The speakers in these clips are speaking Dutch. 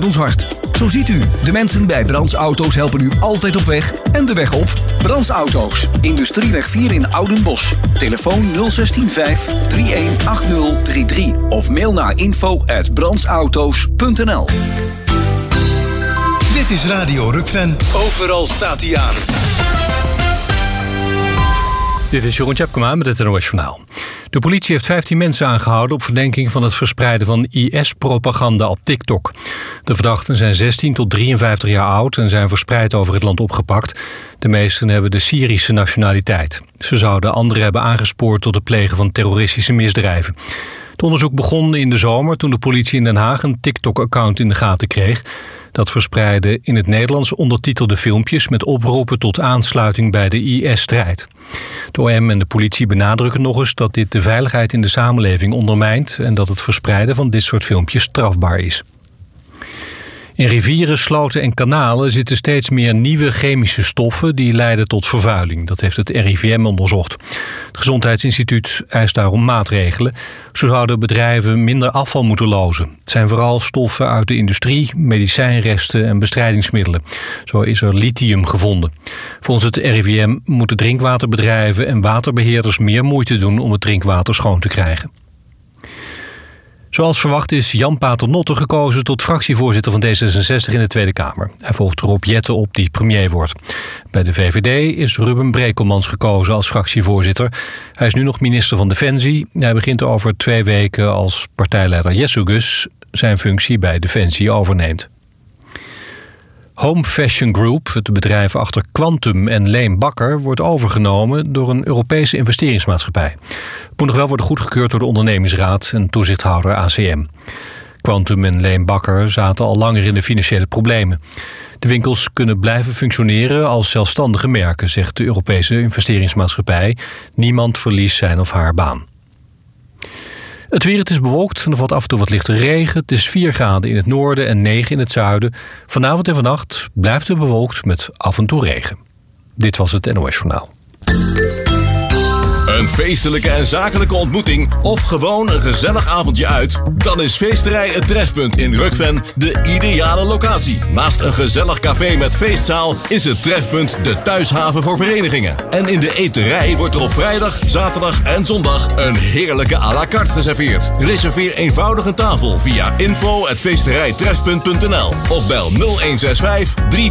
ons hart. Zo ziet u, de mensen bij Brands Auto's helpen u altijd op weg en de weg op. Brands Auto's, Industrieweg 4 in Oudenbosch. Telefoon 0615 318033 of mail naar info@brandsauto's.nl. Dit is Radio Rukven. Overal staat hij aan. Dit is Jeroen Tjepkema met het NOS Journaal. De politie heeft 15 mensen aangehouden op verdenking van het verspreiden van IS-propaganda op TikTok. De verdachten zijn 16 tot 53 jaar oud en zijn verspreid over het land opgepakt. De meesten hebben de Syrische nationaliteit. Ze zouden anderen hebben aangespoord tot het plegen van terroristische misdrijven. Het onderzoek begon in de zomer toen de politie in Den Haag een TikTok-account in de gaten kreeg. Dat verspreidde in het Nederlands ondertitelde filmpjes met oproepen tot aansluiting bij de IS-strijd. De OM en de politie benadrukken nog eens dat dit de veiligheid in de samenleving ondermijnt en dat het verspreiden van dit soort filmpjes strafbaar is. In rivieren, sloten en kanalen zitten steeds meer nieuwe chemische stoffen die leiden tot vervuiling. Dat heeft het RIVM onderzocht. Het Gezondheidsinstituut eist daarom maatregelen. Zo zouden bedrijven minder afval moeten lozen. Het zijn vooral stoffen uit de industrie, medicijnresten en bestrijdingsmiddelen. Zo is er lithium gevonden. Volgens het RIVM moeten drinkwaterbedrijven en waterbeheerders meer moeite doen om het drinkwater schoon te krijgen. Zoals verwacht is Jan Paternotte gekozen tot fractievoorzitter van D66 in de Tweede Kamer. Hij volgt Rob Jetten op die premier wordt. Bij de VVD is Ruben Brekelmans gekozen als fractievoorzitter. Hij is nu nog minister van Defensie. Hij begint over 2 weken als partijleider Jessugus zijn functie bij Defensie overneemt. Home Fashion Group, het bedrijf achter Quantum en Leen Bakker, wordt overgenomen door een Europese investeringsmaatschappij. Het moet nog wel worden goedgekeurd door de ondernemingsraad en toezichthouder ACM. Quantum en Leen Bakker zaten al langer in de financiële problemen. De winkels kunnen blijven functioneren als zelfstandige merken, zegt de Europese investeringsmaatschappij. Niemand verliest zijn of haar baan. Het weer, het is bewolkt en er valt af en toe wat lichte regen. Het is 4 graden in het noorden en 9 in het zuiden. Vanavond en vannacht blijft het bewolkt met af en toe regen. Dit was het NOS Journaal. Een feestelijke en zakelijke ontmoeting of gewoon een gezellig avondje uit? Dan is Feesterij Het Trefpunt in Rukven de ideale locatie. Naast een gezellig café met feestzaal is het Trefpunt de thuishaven voor verenigingen. En in de eterij wordt er op vrijdag, zaterdag en zondag een heerlijke à la carte geserveerd. Reserveer eenvoudig een tafel via info@feesterijtrefpunt.nl of bel 0165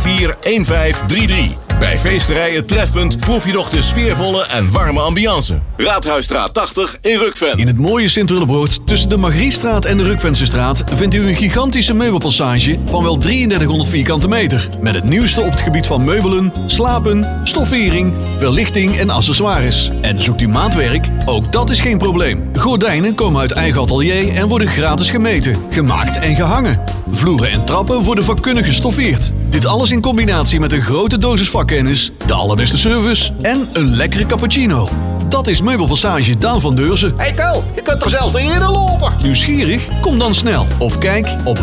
341533. Bij Feesterij Het Trefpunt proef je nog de sfeervolle en warme ambiance. Raadhuisstraat 80 in Rukven. In het mooie Sint-Willebroord tussen de Margriestraat en de Rukvensestraat vindt u een gigantische meubelpassage van wel 3300 vierkante meter. Met het nieuwste op het gebied van meubelen, slapen, stoffering, verlichting en accessoires. En zoekt u maatwerk? Ook dat is geen probleem. Gordijnen komen uit eigen atelier en worden gratis gemeten, gemaakt en gehangen. Vloeren en trappen worden vakkundig gestoffeerd. Dit alles in combinatie met een grote dosis vakkennis, de allerbeste service en een lekkere cappuccino. Dat is Meubelpassage Daan van Deurzen. Hey Ko, je kunt er zelfs niet eerder lopen. Nieuwsgierig? Kom dan snel of kijk op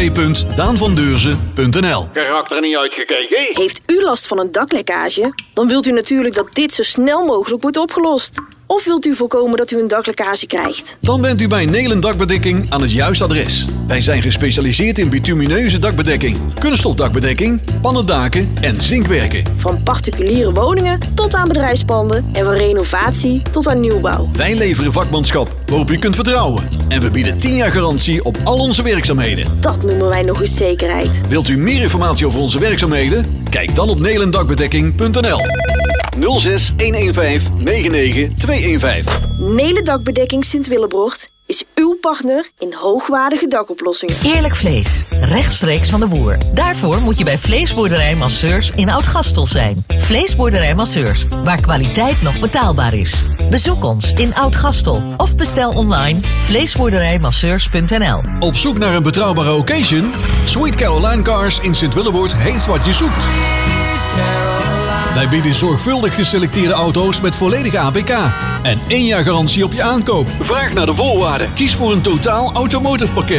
www.daanvandeurzen.nl. Geraakt er niet uitgekeken? Heeft u last van een daklekkage? Dan wilt u natuurlijk dat dit zo snel mogelijk wordt opgelost. Of wilt u voorkomen dat u een daklekkage krijgt? Dan bent u bij Nelen Dakbedekking aan het juiste adres. Wij zijn gespecialiseerd in bitumineuze dakbedekking, kunststofdakbedekking, pannendaken en zinkwerken. Van particuliere woningen tot aan bedrijfspanden en van renovatie tot aan nieuwbouw. Wij leveren vakmanschap waarop u kunt vertrouwen. En we bieden 10 jaar garantie op al onze werkzaamheden. Dat noemen wij nog eens zekerheid. Wilt u meer informatie over onze werkzaamheden? Kijk dan op nelendakbedekking.nl 06 115 99 215. Nelen Dakbedekking Sint-Willebroord is uw partner in hoogwaardige dakoplossingen. Eerlijk vlees, rechtstreeks van de boer. Daarvoor moet je bij Vleesboerderij Masseurs in Oud-Gastel zijn. Vleesboerderij Masseurs, waar kwaliteit nog betaalbaar is. Bezoek ons in Oud-Gastel of bestel online vleesboerderijmasseurs.nl. Op zoek naar een betrouwbare occasion? Sweet Caroline Cars in Sint-Willebroord heeft wat je zoekt. Wij bieden zorgvuldig geselecteerde auto's met volledige APK en 1 jaar garantie op je aankoop. Vraag naar de voorwaarden. Kies voor een totaal automotive pakket.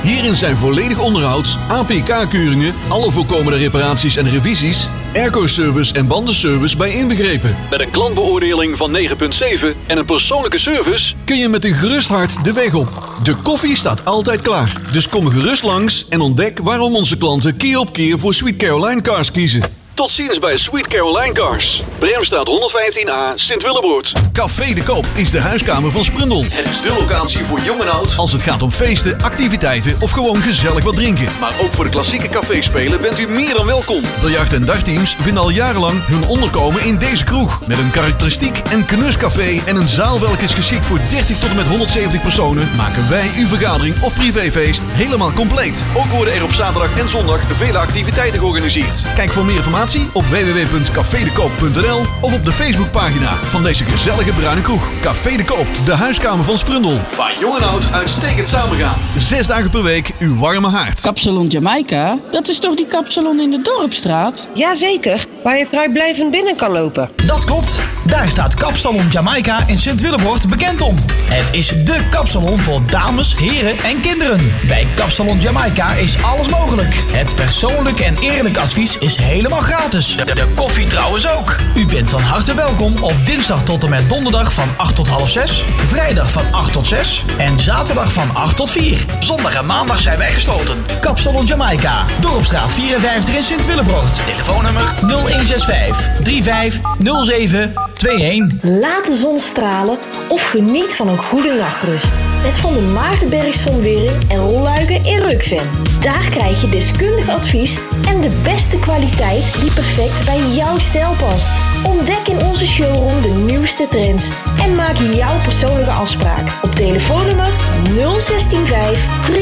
Hierin zijn volledig onderhoud, APK-keuringen, alle voorkomende reparaties en revisies, airco-service en bandenservice bij inbegrepen. Met een klantbeoordeling van 9,7 en een persoonlijke service Kun je met een gerust hart de weg op. De koffie staat altijd klaar. Dus kom gerust langs en ontdek waarom onze klanten keer op keer voor Sweet Caroline Cars kiezen. Tot ziens bij Sweet Caroline Cars. Bremstraat 115A, Sint-Willebroord. Café de Koop is de huiskamer van Sprundel. Het is de locatie voor jong en oud als het gaat om feesten, activiteiten of gewoon gezellig wat drinken. Maar ook voor de klassieke caféspelen bent u meer dan welkom. Biljart- en dagteams vinden al jarenlang hun onderkomen in deze kroeg. Met een karakteristiek en knuscafé en een zaal welke is geschikt voor 30 tot en met 170 personen, maken wij uw vergadering of privéfeest helemaal compleet. Ook worden er op zaterdag en zondag vele activiteiten georganiseerd. Kijk voor meer informatie op www.cafedekoop.nl of op de Facebookpagina van deze gezellige bruine kroeg. Café de Koop, de huiskamer van Sprundel. Waar jong en oud uitstekend samengaan. 6 dagen per week uw warme haard. Kapsalon Jamaica? Dat is toch die kapsalon in de Dorpstraat? Jazeker, waar je vrijblijvend binnen kan lopen. Dat klopt. Daar staat Kapsalon Jamaica in Sint-Willebroord bekend om. Het is dé kapsalon voor dames, heren en kinderen. Bij Kapsalon Jamaica is alles mogelijk. Het persoonlijk en eerlijk advies is helemaal gratis. De koffie trouwens ook. U bent van harte welkom op dinsdag tot en met donderdag van 8 tot half 6, vrijdag van 8 tot 6 en zaterdag van 8 tot 4. Zondag en maandag zijn wij gesloten. Kapsalon Jamaica, Dorpstraat 54 in Sint-Willebroord. Telefoonnummer 0165 3507 21. Laat de zon stralen of geniet van een goede nachtrust. Met Van der Maardenberg Zonwering en rolluiken in Rukven. Daar krijg je deskundig advies en de beste kwaliteit die perfect bij jouw stijl past. Ontdek in onze showroom de nieuwste trends en maak jouw persoonlijke afspraak op telefoonnummer 0165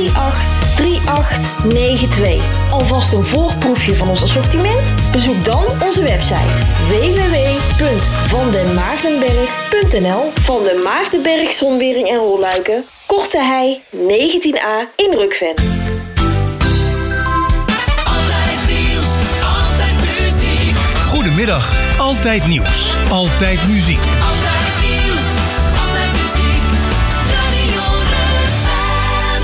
383892. Alvast een voorproefje van ons assortiment? Bezoek dan onze website www.vandenmaardenberg.nl. Van den Maardenberg Zonwering en Rolluiken, Korte Hei 19A in Rukven. Goedemiddag, Altijd Nieuws, Altijd Muziek. Altijd nieuws, altijd muziek, Radio Rukven.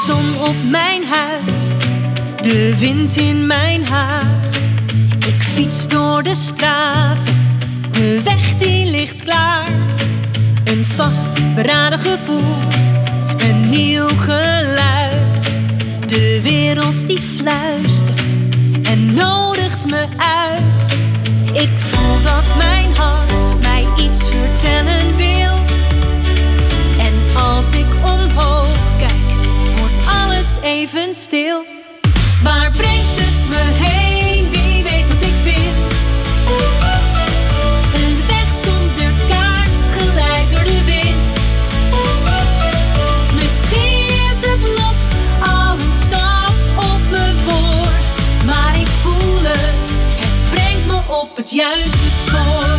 zon op mijn huid, de wind in mijn haar. Ik fiets door de straten, de weg die ligt klaar. Een vastberaden gevoel, een nieuw geluid. De wereld die fluistert en nodigt me uit. Ik voel dat mijn hart mij iets vertellen wil. En als ik omhoog kijk, wordt alles even stil. Waar brengt het me heen? Wie weet wat ik vind? Een weg zonder kaart, geleid door de wind. Misschien is het lot al een stap op me voor. Maar ik voel het, het brengt me op het juiste spoor.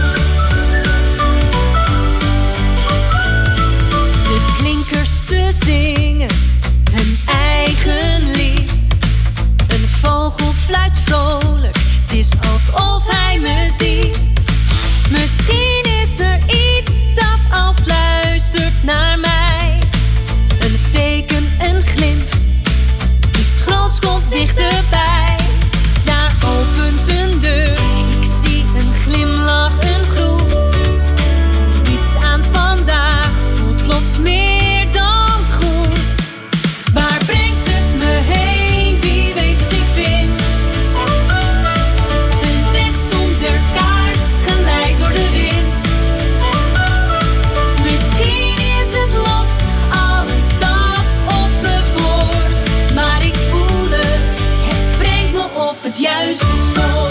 De klinkers, ze zingen hun eigen lied. Een vogel fluit vrolijk, het is alsof hij me ziet. Misschien is er iets dat al fluistert naar mij. Een teken, een glimp, iets groots komt dichterbij. Daar opent een deur, ik zie een glimlach, een groet. Iets aan vandaag voelt plots meer dan goed. Waar brengt het me heen? Wie weet wat ik vind? Een weg zonder kaart, geleid door de wind. Misschien is het lot al een stap op me voor. Maar ik voel het, het brengt me op het juiste spoor.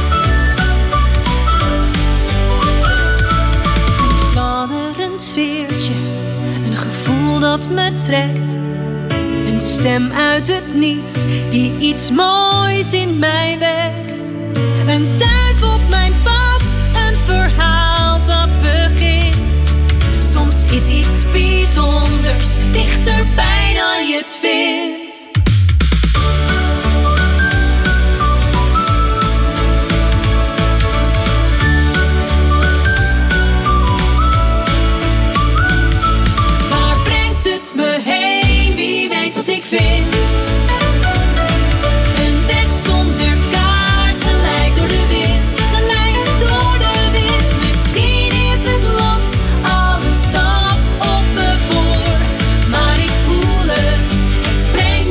Een fladderend veertje, een gevoel dat me trekt. Een stem uit het niets die iets moois in mij wekt. Een duif op mijn pad, een verhaal dat begint. Soms is iets bijzonders dichterbij dan je het vindt. Waar brengt het me heen? Wie weet wat ik vind? Een weg zonder kaart, geleid door de wind, geleid door de wind. Misschien is het lot al een stap op me voor, maar ik voel het, het brengt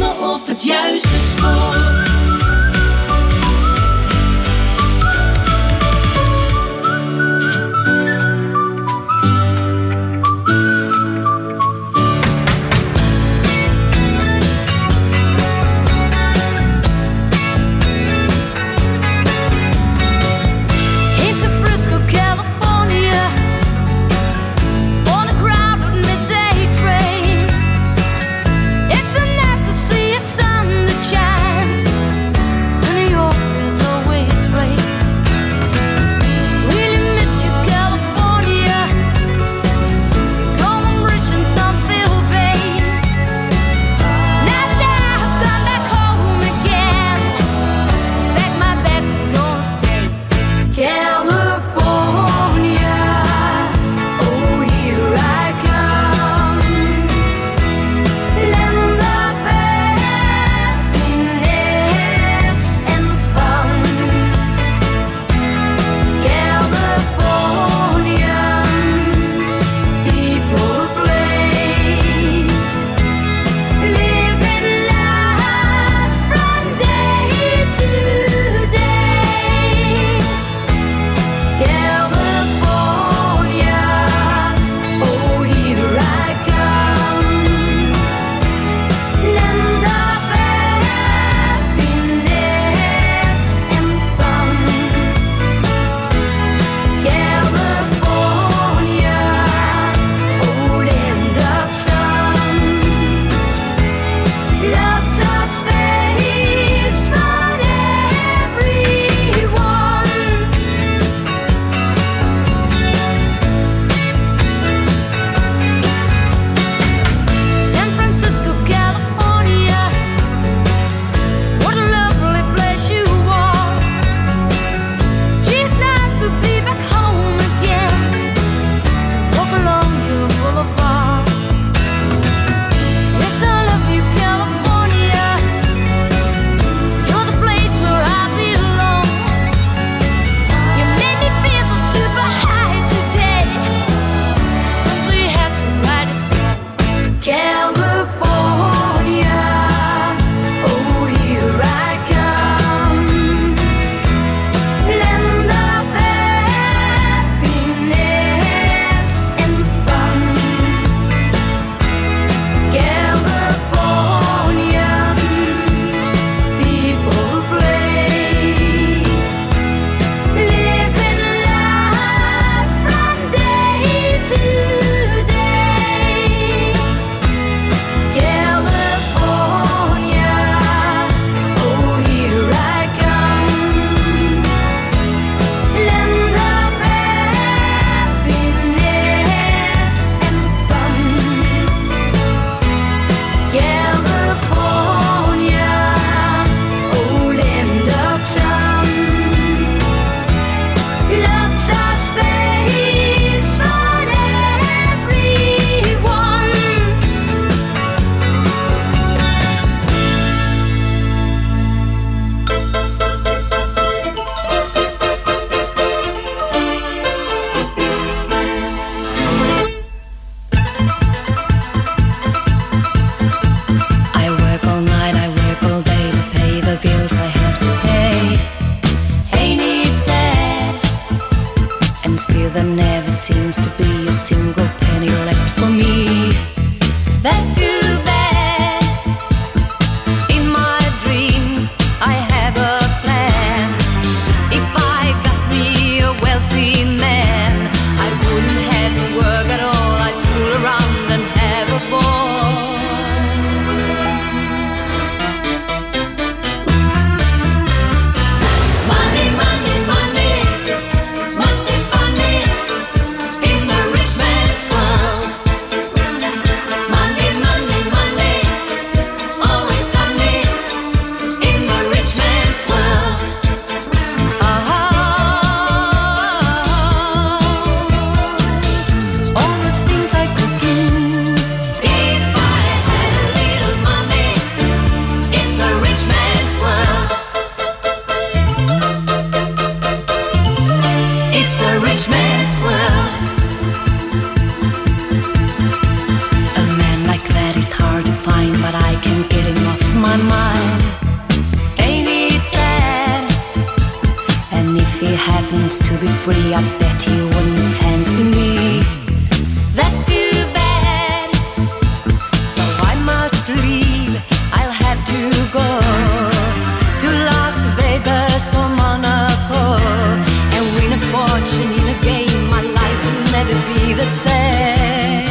happens to be free, I bet he wouldn't fancy me. That's too bad, so I must leave. I'll have to go to Las Vegas or Monaco and win a fortune in a game. My life will never be the same.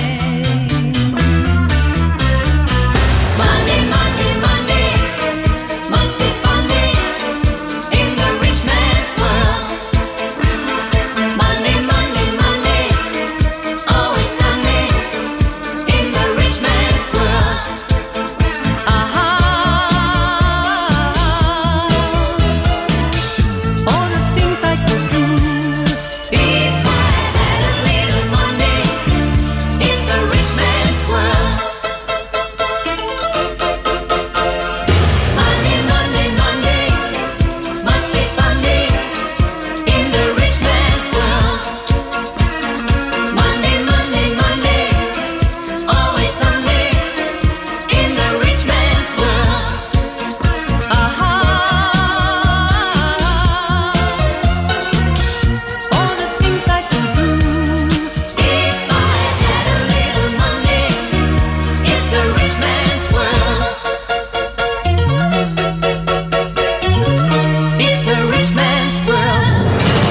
Monday, Monday, Monday, must be funny in the rich man's world. Monday, Monday, Monday, always Sunday in the rich man's world. All the things I could do if I had a little money. It's a rich man's world. Monday, Monday, Monday, must be funny in the rich man's world. Monday, Monday, Monday, always Sunday in the rich man's world. All the things I could do if I had a little money. It's a rich man's world. It's a rich man's world.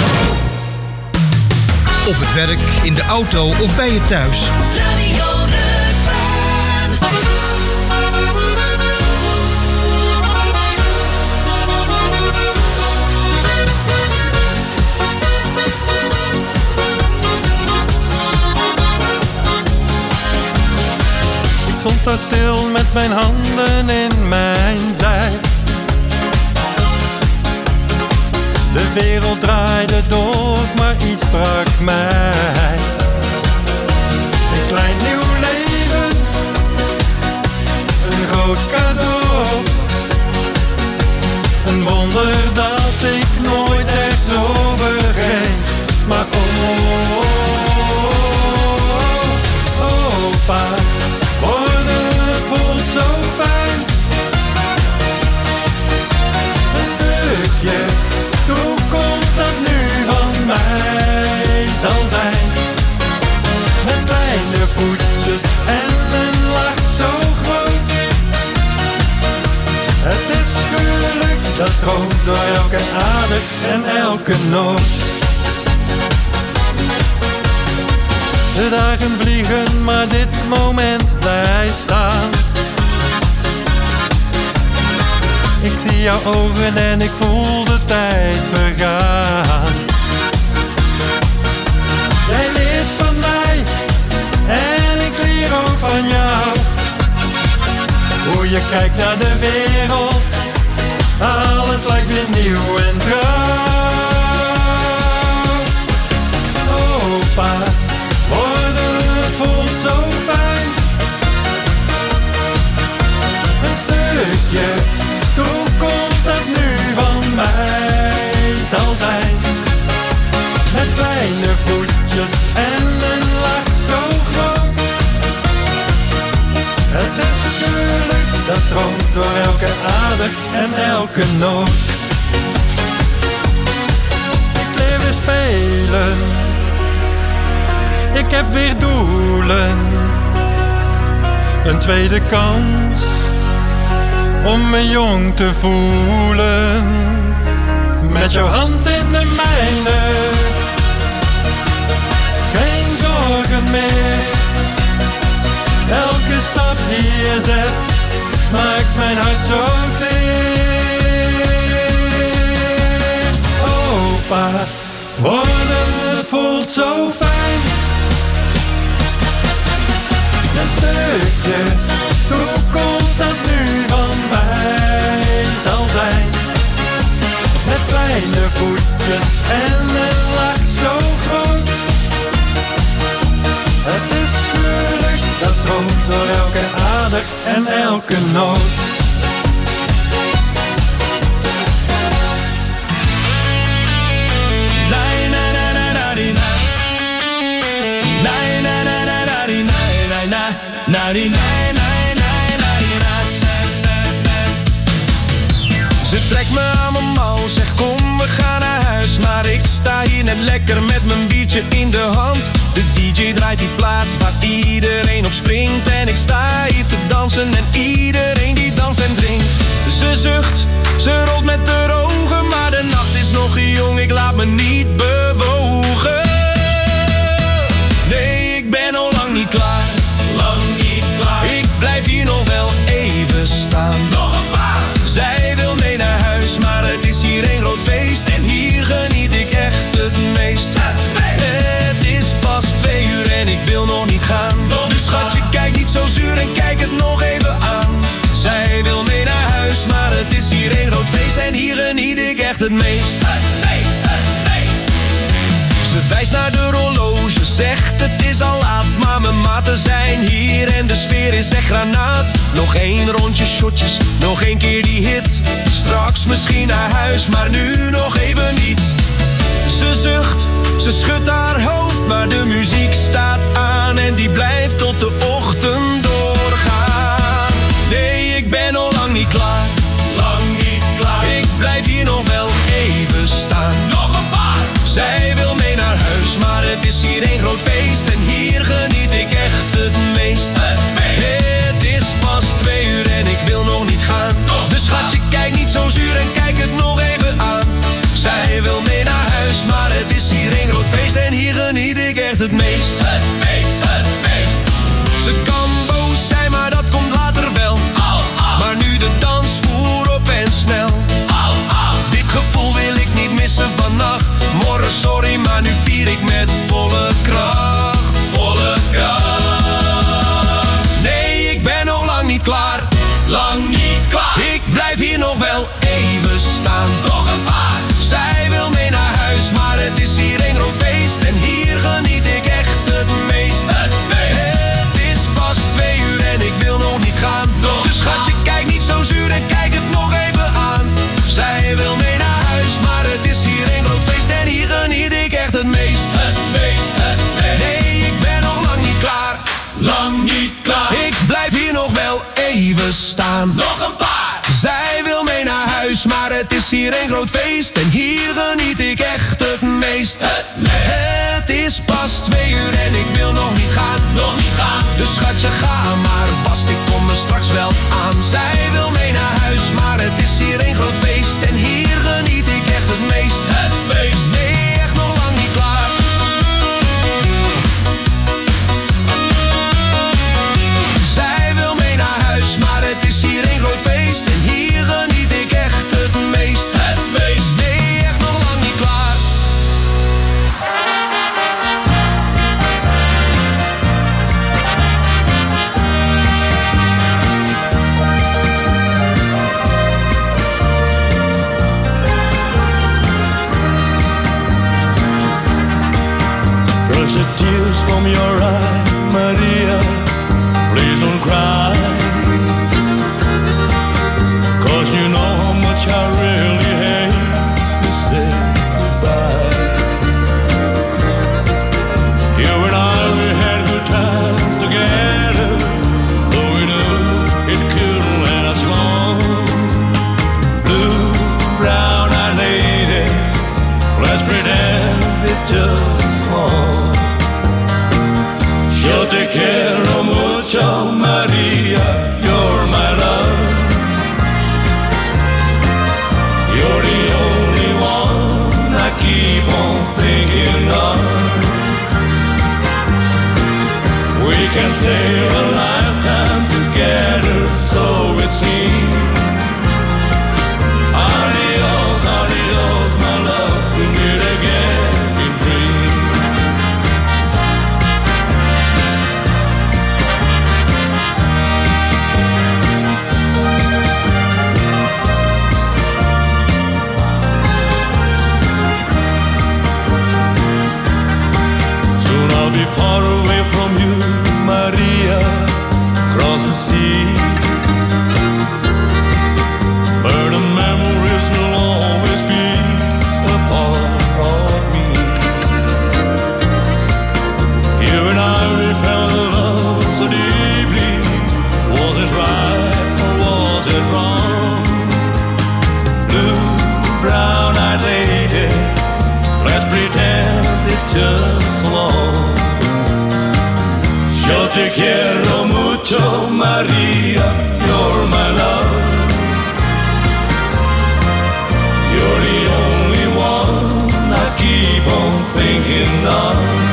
Op het werk, in de auto of bij je thuis. Radio Rukven. Ik stond daar stil met mijn handen in mijn zij. De wereld draaide door, maar iets brak mij. Een klein nieuw leven, een groot cadeau. Een wonder dat ik nooit echt zo begreep. Maar opa, worden voelt zo fijn. Een stukje toekomst dat nu van mij zal zijn. Met kleine voetjes en een lach zo groot. Het is geluk dat stroomt door elke ader en elke noot. De dagen vliegen, maar dit moment blijft staan. Ik zie jouw ogen en ik voel de tijd vergaan. Jij leert van mij en ik leer ook van jou. Hoe je kijkt naar de wereld, alles lijkt weer nieuw en trouw. Opa, worden het voelt zo fijn. Een stukje toekomst dat nu van mij zal zijn. Met kleine voetjes en een lach zo groot. Het is geluk dat stroomt door elke ader en elke noot. Ik leer weer spelen. Ik heb weer doelen. Een tweede kans om me jong te voelen. Met jouw hand in de mijne. Geen zorgen meer. Elke stap die je zet maakt mijn hart zo teer. Opa, worden het voelt zo fijn. Een stukje toekomst dat nu van mij zal zijn. Met kleine voetjes en een lach zo groot. Het is geluk dat stroomt door elke ader en elke noot. Na na na na na na na na na na na na Ze trekt me aan mijn mouw, zegt kom we gaan naar huis. Maar ik sta hier net lekker met mijn biertje in de hand. De DJ draait die plaat waar iedereen op springt. En ik sta hier te dansen en iedereen die danst en drinkt. Ze zucht, ze rolt met de ogen. Maar de nacht is nog jong, ik laat me niet bewogen. Nee, ik ben al lang niet klaar. Lang niet klaar. Ik blijf hier nog wel even staan. Nog een paar. Zij wil mee naar huis, maar het is hier een groot feest. En hier geniet ik echt het meest. Het is pas 2 uur en ik wil nog niet gaan. Dus schatje, kijk niet zo zuur en kijk het nog even aan. Zij wil mee naar huis, maar het is hier een groot feest. En hier geniet ik echt het meest. Ze wijst naar de horloge, zegt het is al laat. Maar mijn maten zijn hier en de sfeer is echt granaat. Nog 1 rondje shotjes, nog 1 keer die hit. Straks misschien naar huis, maar nu nog even niet. Ze zucht, ze schudt haar hoofd, maar de muziek staat aan. En die blijft tot de ochtend doorgaan. Nee, ik ben al lang niet klaar. Lang niet klaar. Ik blijf hier nog wel even staan. Nog een paar. Zij wil mee naar huis, maar het is hier een groot feest. En hier geniet ik echt het meest. Het is pas 2 uur en ik wil nog niet gaan. Dus schatje, kijk niet zo zuur en kijk het nog even aan. Zij wil mee naar huis, maar het is hier een groot feest. En hier geniet ik echt het meest. Het meest, het meest. Ze kan boos zijn, maar dat komt later wel. Maar nu de dansvoer op en snel. Dit gevoel wil ik niet missen vannacht. Morgen sorry, maar nu vier ik met volle kracht. Volle kracht. Nee, ik ben nog lang niet klaar. Lang niet klaar. Ik blijf hier nog wel even staan. Nog een paar. Zij wil mee naar huis, maar het is hier een groot feest. En hier geniet ik echt het meest. Het is pas 2 uur en ik wil nog niet gaan. Dus schatje, kijk niet zo zuur en kijk het nog even aan. Zij wil mee naar huis, maar het is hier een groot feest. En hier geniet ik echt het meest. Het meest, het meest. Nee, ik ben nog lang niet klaar. Lang niet klaar. Ik blijf hier nog wel even staan. Nog een paar. Zij wil mee naar huis, maar het is hier een groot feest. En hier geniet ik echt het meest. Het is pas 2 uur en ik wil nog niet gaan. Nog niet gaan. Dus schatje, ga maar vast, ik kom er straks wel aan. Zij wil mee naar huis, maar het is hier een groot feest. En hier geniet ik echt het meest. Het meest. Nee, echt nog lang niet klaar. Zij wil mee naar huis, maar het is hier een groot feest. En hier geniet ik echt het meest. Het meest. Nee, echt nog lang niet klaar. Brush the tears from your eye, Maria. Please don't cry. 'Cause you know how much I really hate to say goodbye. You and I, we had good times together, though we knew it couldn't last long. Blue, brown-eyed lady, let's pretend it just won't. Yo te quiero mucho, Maria, you're my love. You're the only one I keep on thinking of. We can stay a lifetime together, so it seems. Adios, adios, my love, we meet again in dreams. Soon I'll be far away from you, Maria. te quiero mucho, Maria, you're my love. You're the only one I keep on thinking of.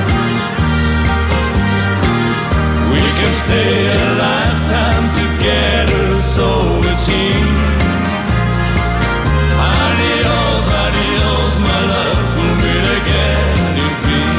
We can stay a lifetime together, so it seems. Adios, adios, my love, we'll meet again in peace.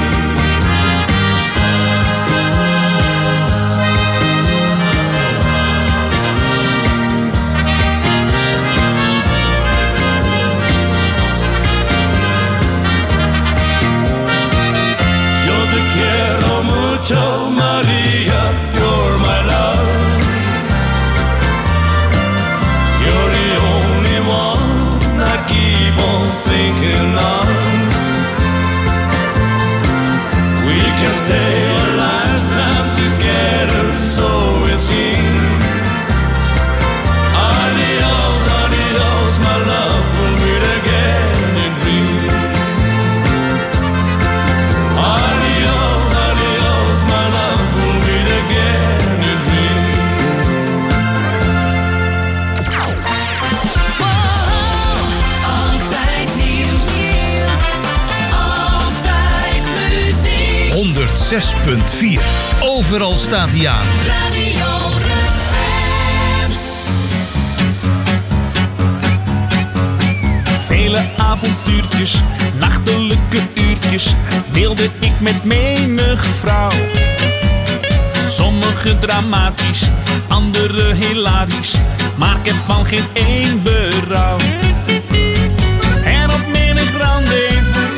Yo te quiero mucho, Maria, you're my love. You're the only one I keep on thinking of. We can stay a lifetime together, so it seems. Adios, adios, my love, we'll meet again in dreams. Adios, adios, my love, we'll meet again in dreams. Altijd nieuws, altijd muziek. 106.4. Overal staat hij aan. Radio Rukven. Vele avontuurtjes, nachtelijke uurtjes deelde ik met menig vrouw. Sommige dramatisch, andere hilarisch, maar ik heb van geen één berouw. En op menig rendezvous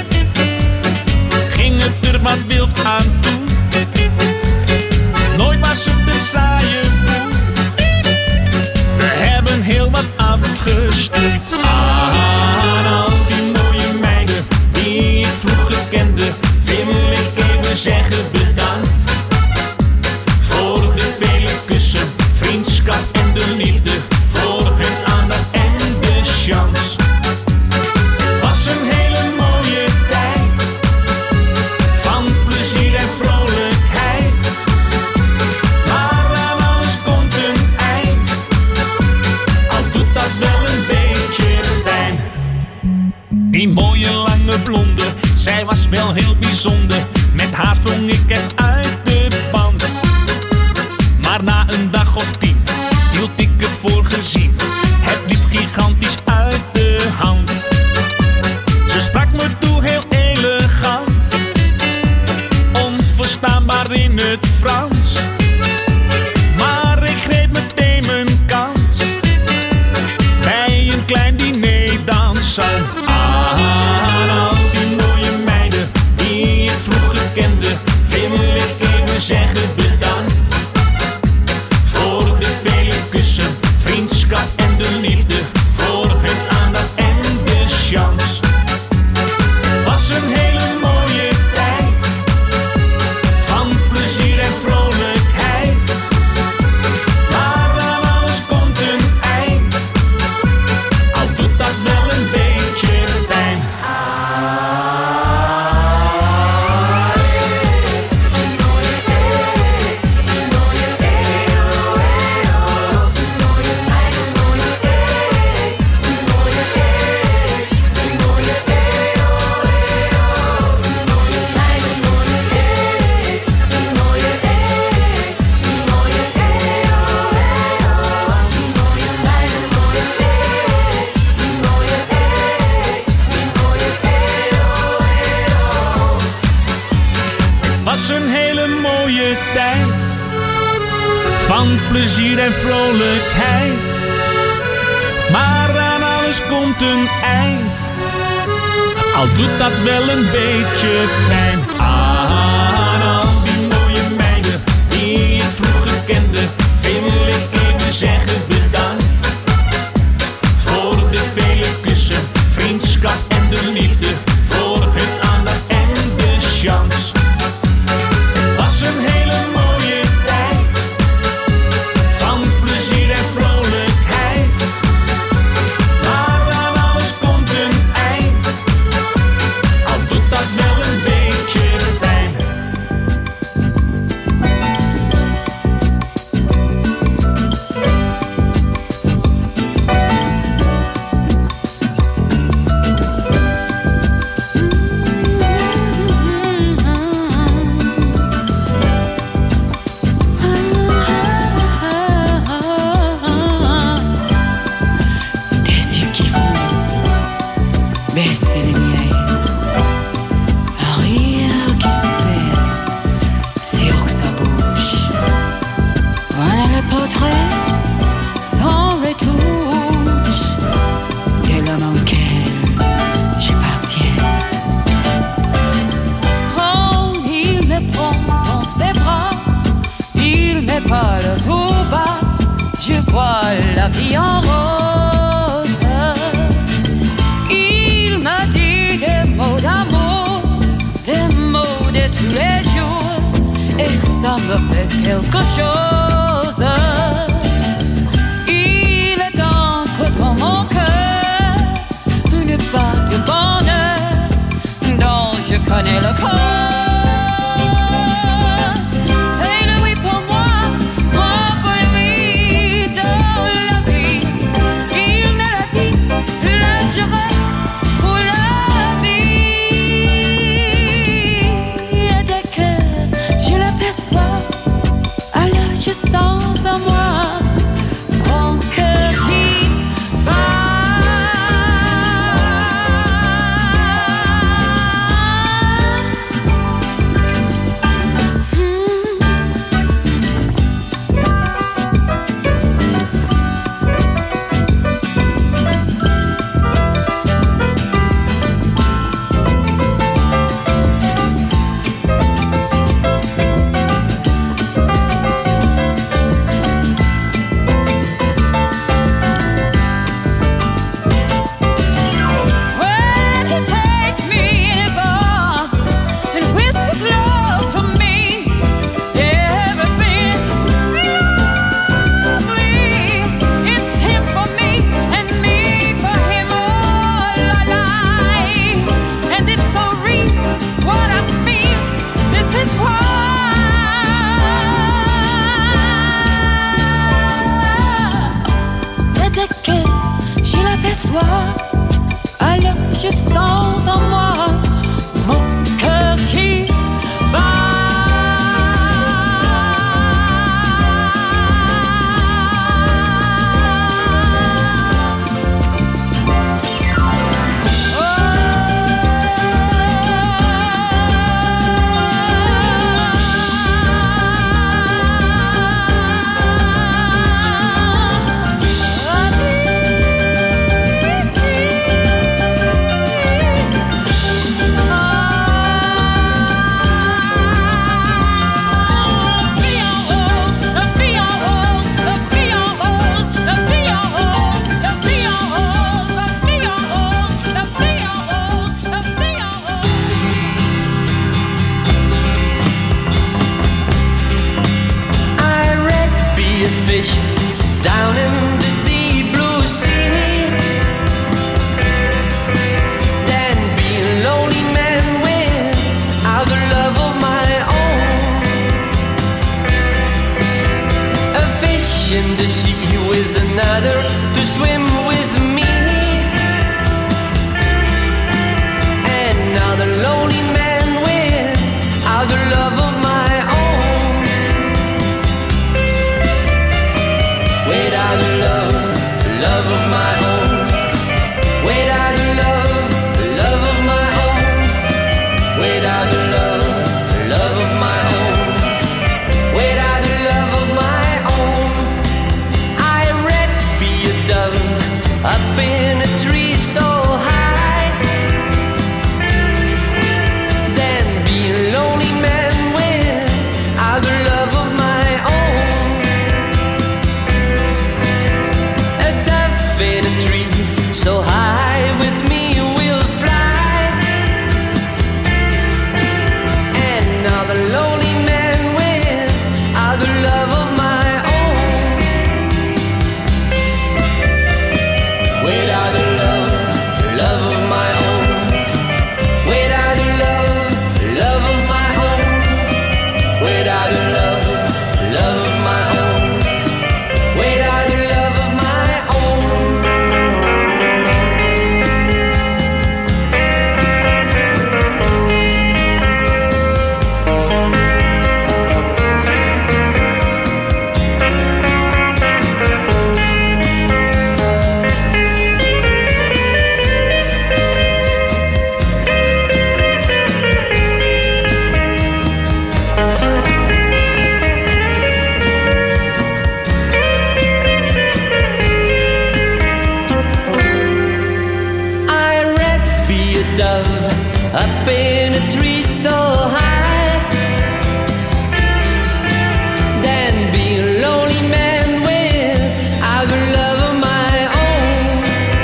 ging het er wat wild aan toe. Nooit was het een saaie boel. We hebben heel wat afgestuurd. Aan al die mooie meiden die ik vroeger kende, wil ik even zeggen bedankt. Voor de vele kussen, vriendschap en de liefde, voor hun aandacht en de chance. Was een hele mooie tijd van plezier en vrolijkheid. Maar aan alles komt een eind, al doet dat wel een beetje pijn. Die mooie lange blonde, zij was wel heel bijzonder. Met haar sprong ik eruit de band. Maar na een dag of 10 hield ik het voor gezien. Het liep gigantisch uit de hand. Ze sprak me toe heel elegant, onverstaanbaar in het Frans. Maar ik greep meteen mijn kans bij een klein dinerdansant. Aan al die mooie meiden die ik vroeger kende, wil ik even zeggen bedankt. Voor de vele kussen, vriendschap en de liefde, voor hun aandacht en de chance. Was een hele mooie tijd van plezier en vrolijkheid. Maar aan alles komt een eind, al doet dat wel een beetje pijn. Was een hele mooie tijd van plezier en vrolijkheid. Maar aan alles komt een eind, al doet dat wel een beetje pijn. Aan al die mooie meiden die ik vroeger kende, wil ik even zeggen bedankt. Voor de vele kussen, vriendschap en de liefde, voor hun aandacht en de chance. Was een hele mooie tijd van plezier en vrolijkheid. Maar aan alles komt een eind, al doet dat wel een beetje pijn. ça me fait quelque chose. Il est entre dans mon cœur une part de bonheur dont je connais le code. C'est le oui pour moi pour lui dans la vie. Il me l'a dit, le juré pour la vie. Et dès que je l'aperçois, alors je sens en moi mon cœur qui bat. When he takes me in his arms and whispers love to me, everything is lovely. It's him for me and me for him all our life. And it's so real what I feel. This is why. Et dès que je l'aperçois, alors je sens en moi mon cœur qui fish down in the deep blue sea, then be a lonely man without the love of my own. A fish in the sea with another to swim with me, another lonely man without the love of my own. Without the love of my own. Without the love of my own. Without the love of my own. Without the love of my own. I am ready to be a dove up in a tree so high, then be a lonely man without the love of my own. In a tree so high with me will fly, and now the lonely man without the love of my own. Without the love of my own. Without the love of my own. Without the love of my own. Without the love of my own. Dove up in a tree so high, then be a lonely man without the love of my own.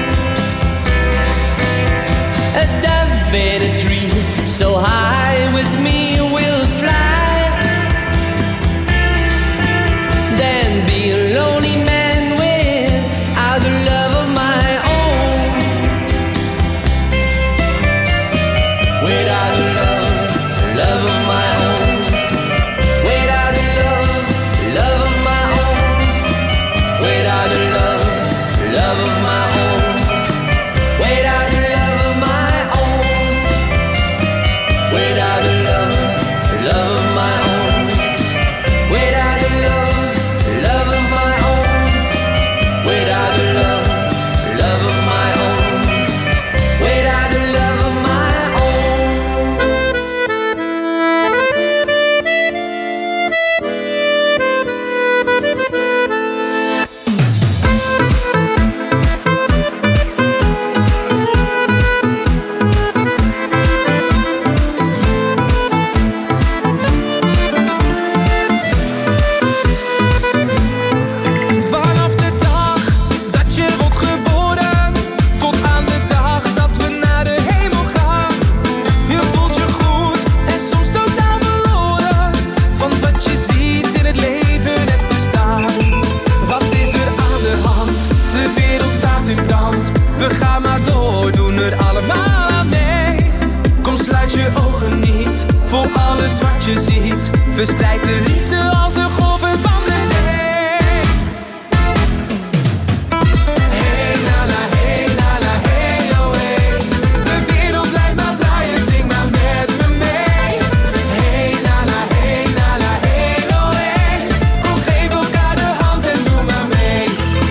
A dove in a tree so high with me will fly, We gaan maar door, doen er allemaal aan mee. Kom sluit je ogen niet, voor alles wat je ziet. Verspreid de liefde als de golven van de zee. Hey na na, hey na na, hey oh hey. De wereld blijft maar draaien, zing maar met me mee. Hey na na, hey na na, hey oh hey. Kom geef elkaar de hand en doe maar mee.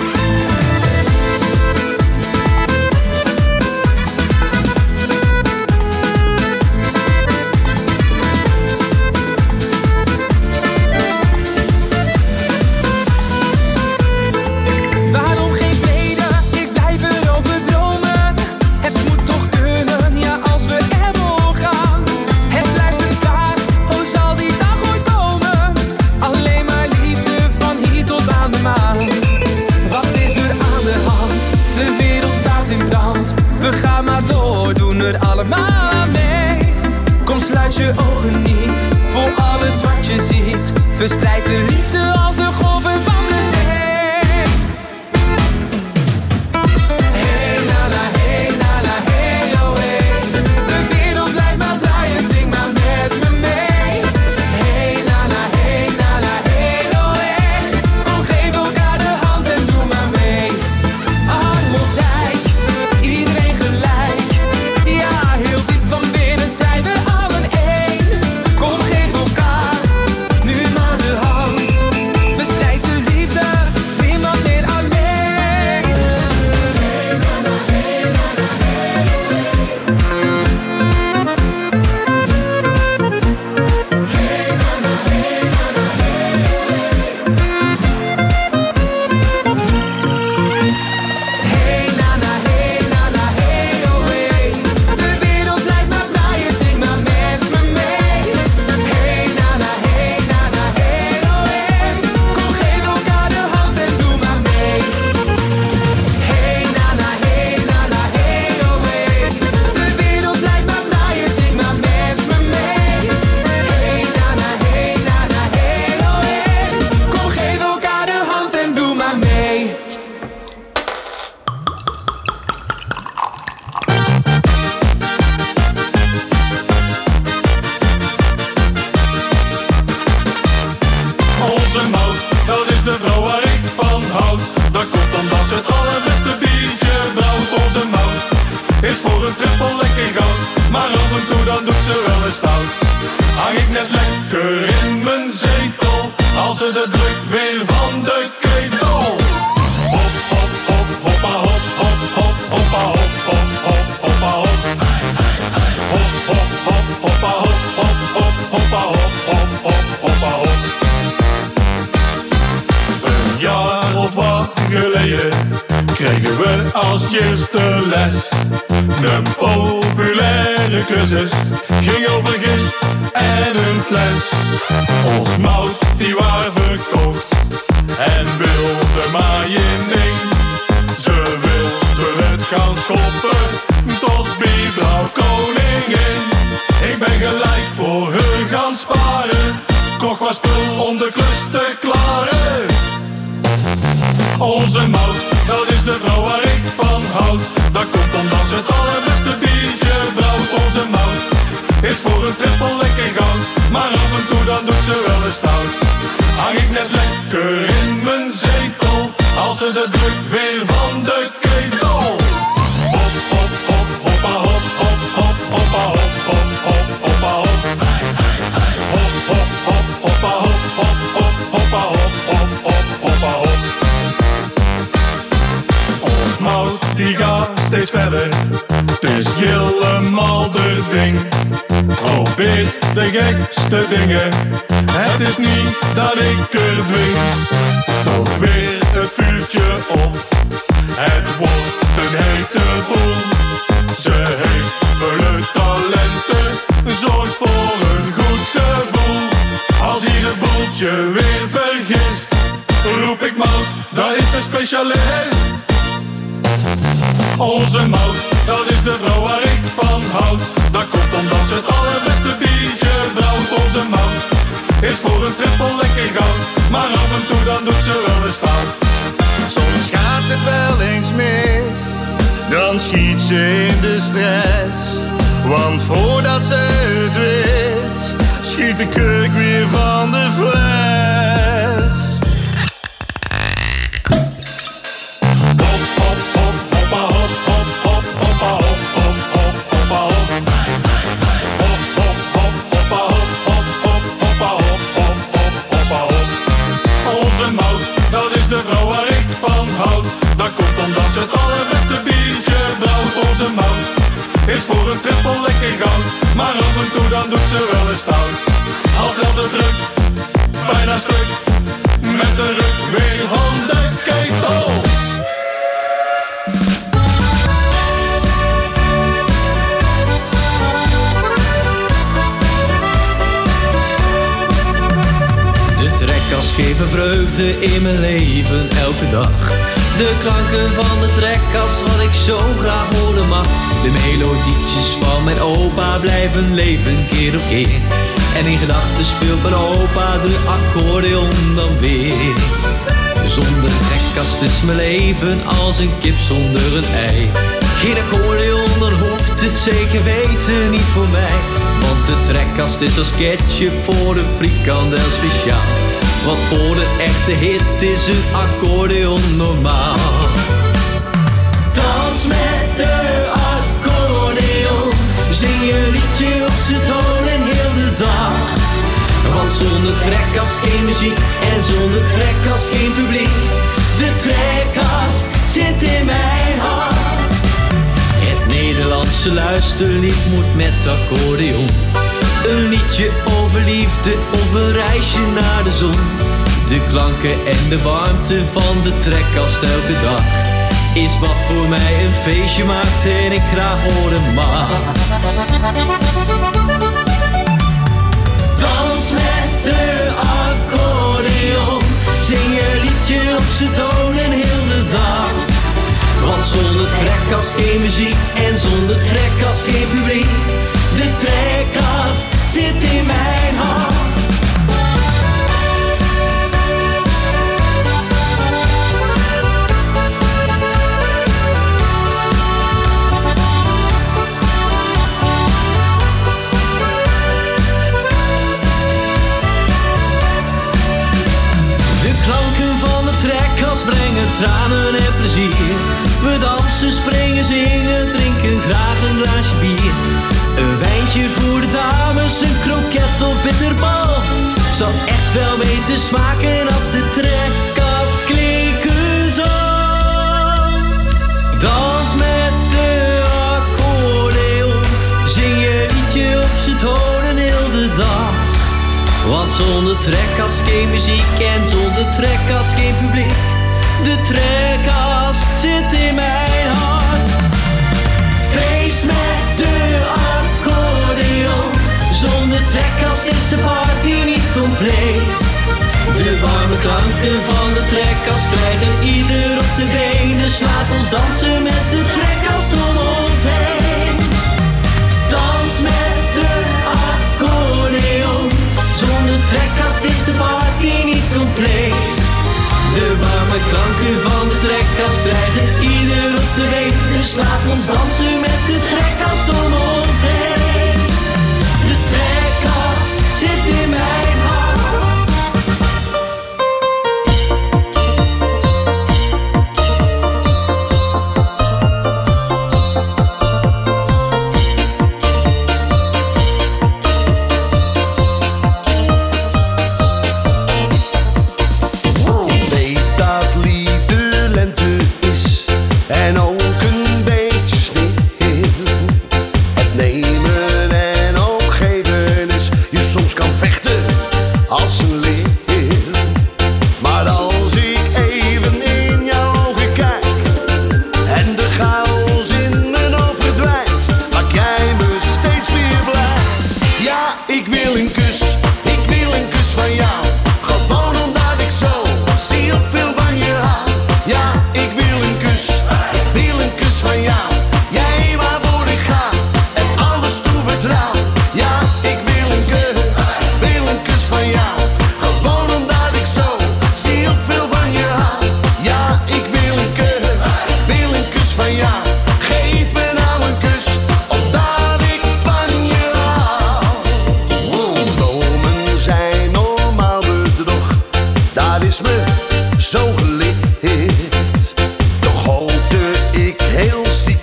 Waarom geen vrede? Ik blijf erover dromen. Het moet toch kunnen, ja als we ervoor gaan. Het blijft een vraag, hoe zal die dag ooit komen? Alleen maar liefde van hier tot aan de maan. Wat is er aan de hand? De wereld staat in brand. We gaan maar door, doen er allemaal aan mee. Kom sluit je ogen niet, voor alles wat je ziet. Verspreid de liefde als de golven van de zee. Hey na na, hey na na, hey oh hey. De wereld blijft maar draaien, zing maar met me mee. Hey na na, hey na na, hey oh hey. Kom geef elkaar de hand en doe maar mee. Arm of rijk, iedereen gelijk. Ja, heel diep van binnen zijn we allen één. Kom geef elkaar nu maar de hand. Verspreid de liefde, niemand meer alleen. Hey na na, hey na na, hey oh hey. Hey na na, hey na na, hey oh hey. De wereld blijft maar draaien, zing maar met me mee. Hey na na, hey na na, hey oh hey. Kom geef elkaar de hand en doe maar mee. Hey na na, hey na na, hey oh hey. De wereld blijft maar draaien, zing maar met me mee. Hey na na, hey na na, hey oh hey. Kom geef elkaar de hand en doe maar mee. Onze mout, dat is de vrouw waar ik van houd. Dat komt omdat ze het allerbeste biertje brouwt. Onze mout is voor een trippel lekker goud. Maar af en toe dan doet ze wel eens fout. Hang ik net lekker in mijn zetel, als ze de druk weer van de ketel. Hop, hop, hop, hoppa, hop, hop, hop, hoppa, hop, hop, hop, hoppa, hop. Hop, hop, hop, hoppa, hop, hop, hop, hoppa, hop, hop, hop, hoppa, hop. Een jaar of wat geleden kregen we als eerste les een populaire cursus. Ging over gist en een fles. Ons mout die waren verkocht en wilde maar in één. Ze wilde het gaan schoppen tot bierbrouw koningin. Ik ben gelijk voor hun gaan sparen. Kocht wat spul om de klus te klaren. Onze mout, dat is de vrouw waar ik van houd. Dat komt omdat ze het allerbeste biertje brouwt. Onze mout is voor een trippel lekker goud. Maar af en toe dan doet ze wel eens fout. Hang ik net lekker in mijn zetel, als ze de druk weer van de ketel. Hop, hop, hop, hoppa, hop, hop, hop, hoppa, hop, hop, hop, hoppa, hop. Hop, hop, hop, hoppa, hop, hop, hop, hoppa, hop, hop, hop, hoppa, hop. Ons mout die gaat steeds verder, het is helemaal de ding. Probeert de gekste dingen, het is niet dat ik er dwing. Stoot weer het vuurtje op, het wordt een hete boel. Ze heeft vele talenten, zorgt voor een goed gevoel. Als hier het boeltje weer vergist, roep ik mout, dat is een specialist. Onze mout, dat is de vrouw waar ik van houd. Dat komt omdat ze het allerbeste biertje brouwt. Onze mout is voor een trippel lekker goud. Maar af en toe dan doet ze wel eens fout. Soms gaat het wel eens mis, dan schiet ze in de stress. Want voordat ze het weet, schiet de kurk weer van de fles. Hop, hop, hop, hoppa, hop, hop, hop, hoppa, hop, hop, hop, hoppa, hop. Hop, hop, hop, hoppa, hop, hop, hop, hoppa, hop, hop, hop, hoppa, hop. Onze mout, dat is de vrouw waar ik van houd. Dat komt omdat ze het allerbeste biertje brouwt. Onze mout is voor een trippel lekker goud. Maar af en toe dan doet ze wel eens stout. Als heel de druk, bijna stuk. Met de ruk weer van de ketel. De trekkast geven vreugde in mijn leven elke dag. De klanken van de trekkast wat ik zo graag horen mag. De melodietjes van mijn opa blijven leven keer op keer. En in gedachten speelt mijn opa de accordeon dan weer. Zonder trekkast is mijn leven als een kip zonder een ei. Geen accordeon, dan hoeft het zeker weten niet voor mij. Want de trekkast is als ketchup voor de frikandel speciaal. Want voor de echte hit is een accordeon normaal. Dans met de accordeon, zing je liedje op z'n tonen heel de dag. Want zonder trekkast geen muziek en zonder trekkast geen publiek. De trekkast zit in mijn hart. Het Nederlandse luisterlied moet met accordeon. Een liedje over liefde of een reisje naar de zon. De klanken en de warmte van de trekkast elke dag is wat voor mij een feestje maakt en ik graag horen mag. Dans met de accordeon, zing je liedje op z'n tonen heel de dag. Want zonder trekkast geen muziek en zonder trekkast geen publiek. De trekkast zit in mijn hart. De klanken van de trekkast brengen tranen en plezier. We dansen, springen, zingen, drinken graag een glaasje bier. Een wijntje voor de dames, een kroket of bitterbal. Zal echt wel weten smaken als de trekkast klinken zal. Dans met de accordeon, zing je liedje op z'n tonen heel de dag. Want zonder trekkast geen muziek en zonder trekkast geen publiek. De trekkast zit in mijn hart. Feest met de accordeon, zonder trekkast is de party niet compleet. De warme klanken van de trekkast krijgen ieder op de benen. Slaat ons dansen met de trekkast om ons heen. Dans met de accordeon, zonder trekkast is de party niet compleet. De warme klanken van de trekkast krijgen ieder op de benen. Slaat ons dansen met de trekkast om ons heen. De trekkast zit in mijn hart.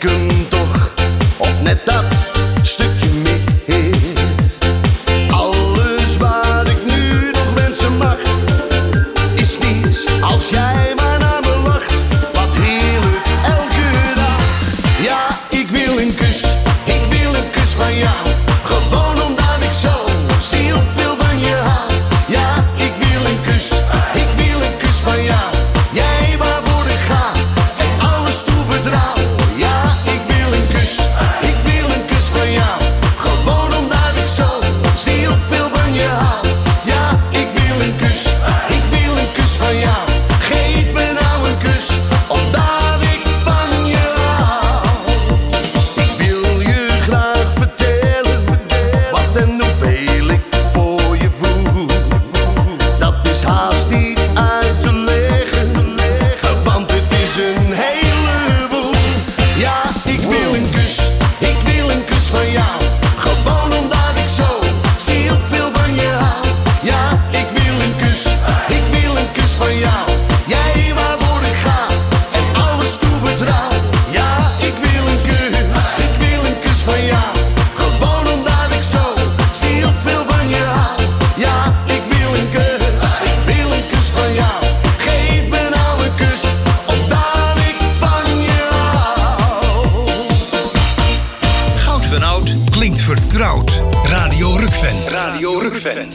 stiekem toch op net dat stukje meer. Alles wat ik nu nog wensen mag, is niets als jij maar naar me lacht. Wat heerlijk elke dag. Ja, ik wil een kus van jou. Gewoon omdat ik zo ziel veel van je hou. Ja, ik wil een kus van jou. Jij waarvoor ik ga en alles toevertrouw. Ja, ik wil een kus van jou. Gewoon omdat ik zo ziel veel van je hou. Ja, ik wil een kus van jou. Geef me nou een kus, omdat ik van je hou. Ik wil je graag vertellen wat en hoeveel ik voor je voel. Dat is haast niet uit te leggen, want het is een heleboel. Ja, ik wil een kus van jou. Gewoon omdat ik zo ziel veel van je hou. Ja, ik wil een kus van jou. Jij waarvoor ik ga en alles toevertrouw. Ja, ik wil een kus van jou. Gewoon omdat ik zo ziel veel van je hou. Ja, ik wil een kus van jou. Geef me nou een kus, omdat ik van je hou. Goud van Oud klinkt vertrouwd. Radio Rukven. Radio Rukven.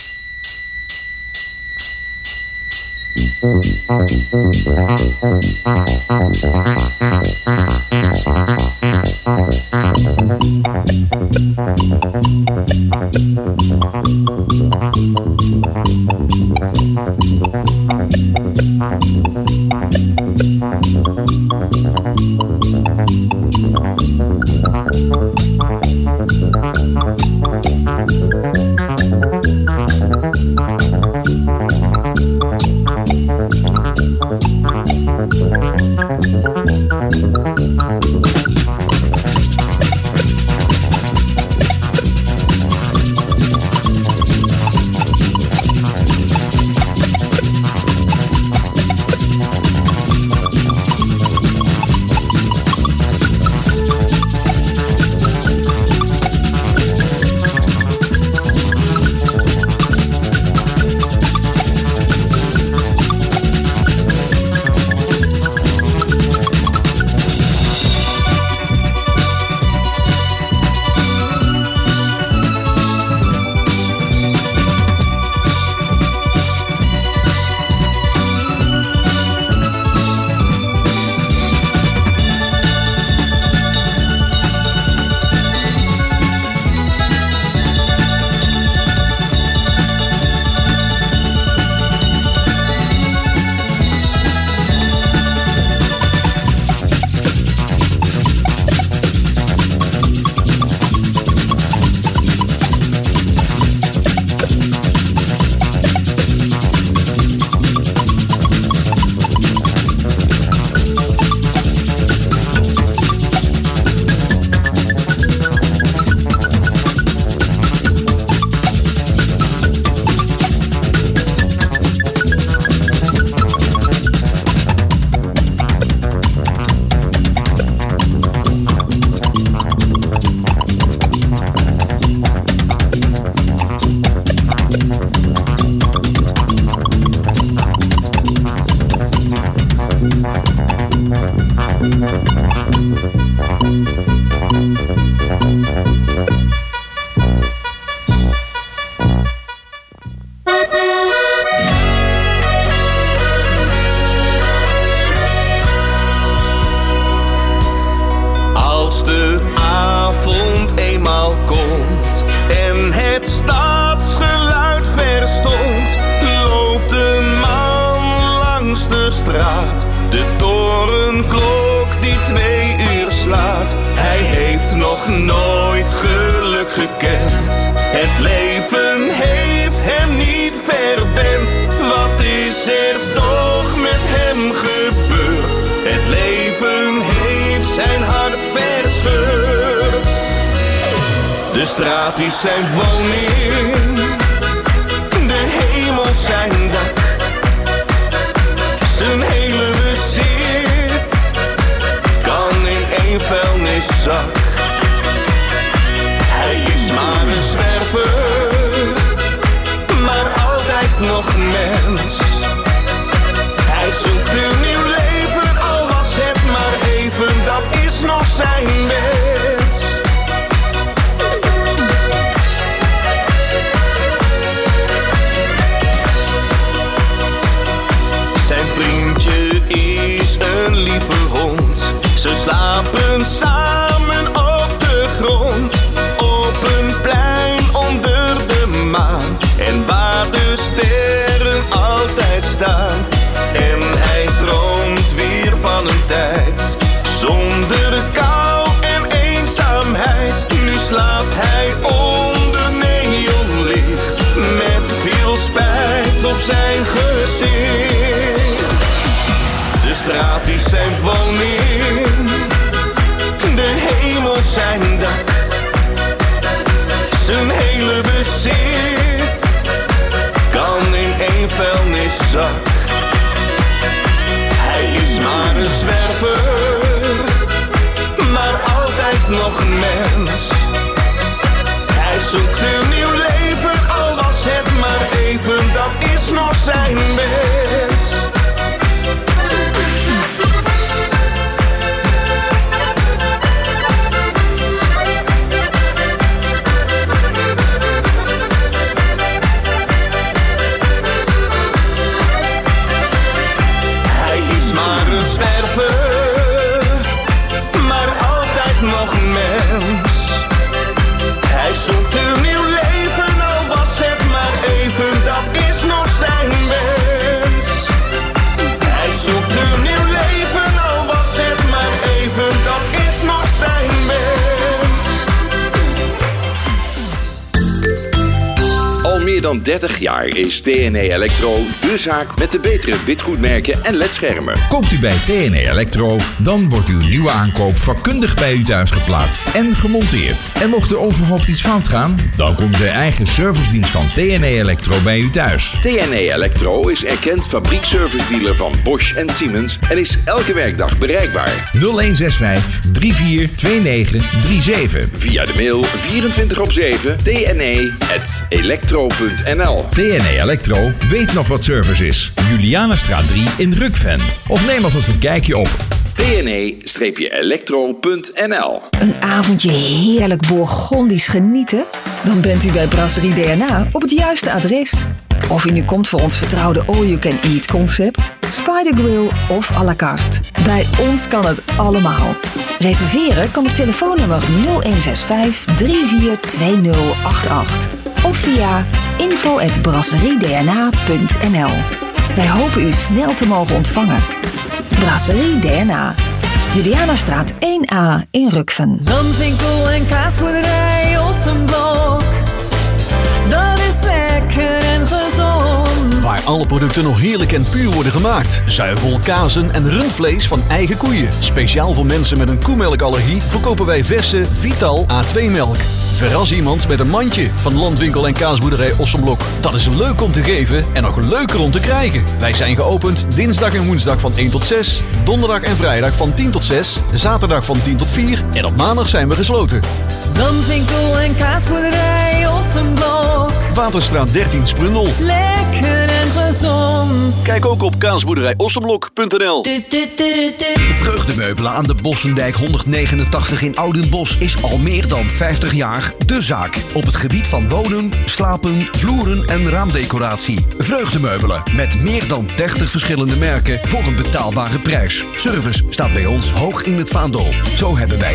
Als de avond eenmaal komt en het stadsgeluid verstomt, loopt de man langs de straat, de torenklok die 2 uur slaat. Hij heeft nog nooit geluk gekend, het leven heeft hem niet verwend. Wat is er toch met hem gebeurd? Het leven heeft zijn hart verscheurd. De straat is zijn woning, de hemel zijn dak, zijn hele bezit kan in 1 één vuilniszak. Hij is maar een zwerver, maar altijd nog mens. Hij zoekt een nieuw leven, al was het maar even, dat is nog zijn wens. Zijn vriendje is een lieve hond. Ze slapen samen op de grond, op een plein onder de maan, en waar de sterren altijd staan. En hij droomt weer van een tijd zonder kou en eenzaamheid. Nu slaapt hij onder neonlicht met veel spijt op zijn gezicht. De straat is zijn woning, de hemel zijn dak, zijn hele bezit kan in één vuilniszak. Hij is maar een zwerver, maar altijd nog mens. Hij zoekt een nieuw leven, al was het maar even, dat is nog zijn wens. Hij is maar een zwerver, maar altijd nog mens. Hij zoekt een nieuw leven, al was het maar even, dat is nog zijn wens. Hij zoekt een nieuw leven, al was het maar even, dat is nog zijn wens. Al meer dan 30 jaar is TNE Electro de zaak met de betere witgoedmerken en ledschermen. Koopt u bij TNE Electro, dan wordt uw nieuwe aankoop vakkundig bij u thuis geplaatst en gemonteerd. En mocht er onverhoopt iets fout gaan, dan komt de eigen servicedienst van TNE Electro bij u thuis. TNE Electro is erkend fabriekservice-dealer van Bosch en Siemens en is elke werkdag bereikbaar. 0165 342937. Via de mail 24/7 tne@electro.nl. TNE Electro weet nog wat service is. Julianastraat 3 in Rukven. Of neem alvast een kijkje op tne-electro.nl. Een avondje heerlijk Bourgondisch genieten? Dan bent u bij Brasserie DNA op het juiste adres. Of u nu komt voor ons vertrouwde all-you-can-eat concept, Spider Grill of à la carte. Bij ons kan het allemaal. Reserveren kan op telefoonnummer 0165 342088 of via info@brasseriedna.nl. Wij hopen u snel te mogen ontvangen. Brasserie DNA. Julianastraat 1A in Rukven. Landwinkel en kaasboerderij Ossenblok. Dat is lekker en gezond. Waar alle producten nog heerlijk en puur worden gemaakt. Zuivel, kazen en rundvlees van eigen koeien. Speciaal voor mensen met een koemelkallergie verkopen wij verse Vital A2-melk. Verras iemand met een mandje van Landwinkel en kaasboerderij Ossenblok. Dat is leuk om te geven en nog leuker om te krijgen. Wij zijn geopend dinsdag en woensdag van 1 tot 6. Donderdag en vrijdag van 10 tot 6. Zaterdag van 10 tot 4. En op maandag zijn we gesloten. Landwinkel en kaasboerderij Ossenblok. Waterstraat 13 Sprundel. Lekker en gezond. Kijk ook op kaasboerderijossenblok.nl. Vreugdemeubelen aan de Bossendijk 189 in Oudenbosch is al meer dan 50 jaar de zaak. Op het gebied van wonen, slapen, vloeren en raamdecoratie. Vreugdemeubelen met meer dan 30 verschillende merken voor een betaalbare prijs. Service staat bij ons hoog in het vaandel. Zo hebben wij